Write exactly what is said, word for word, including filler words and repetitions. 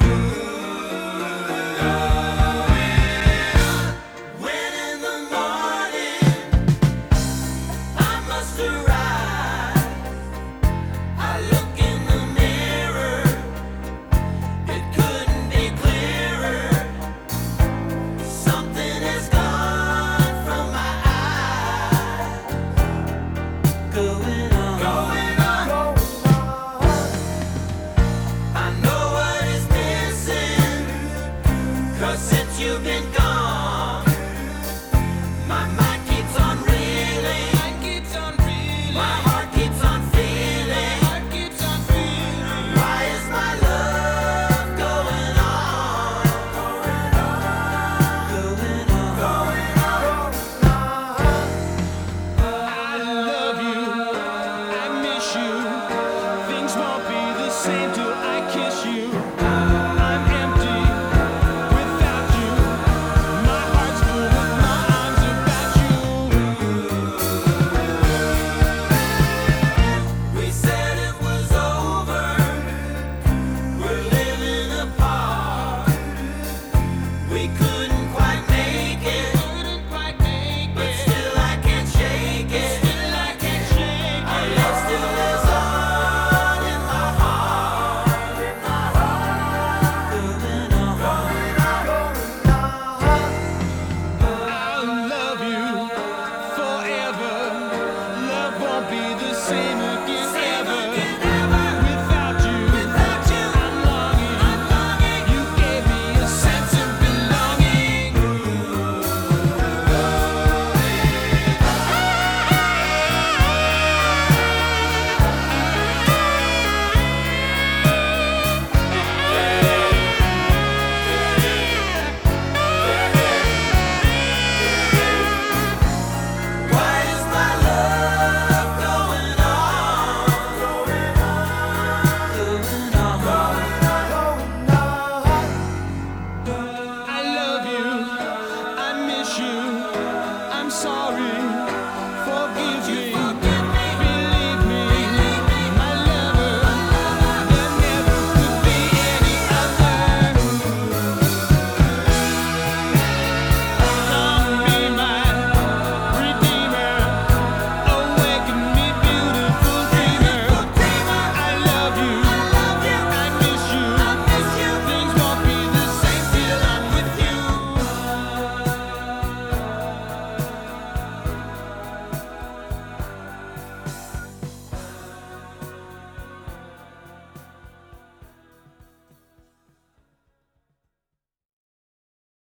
When in the morning I must arise, I look in the mirror, it couldn't be clearer. Something has gone from my eyes. Going on, going on. I know what is missing, 'cause since you've been